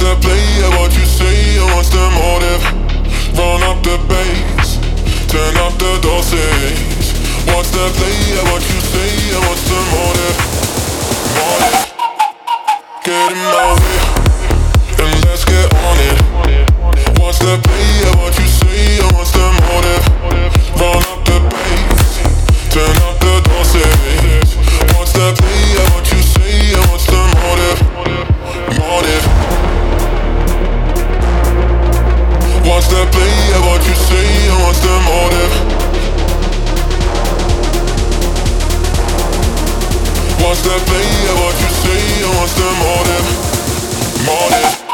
the play of what you say, and what's the motive? Run up the bass, turn up the dosage. What's the play of what you say, and what's the motive? Motive. Get in my way, and let's get on it. What's the play of what you say, and what's the motive? Run up the bass, turn up the dosage. What's the play of what you say, and what's the motive? Motive. What's the play of what you say, and what's the motive? What's the play of what you say, and what's the motive? Motive.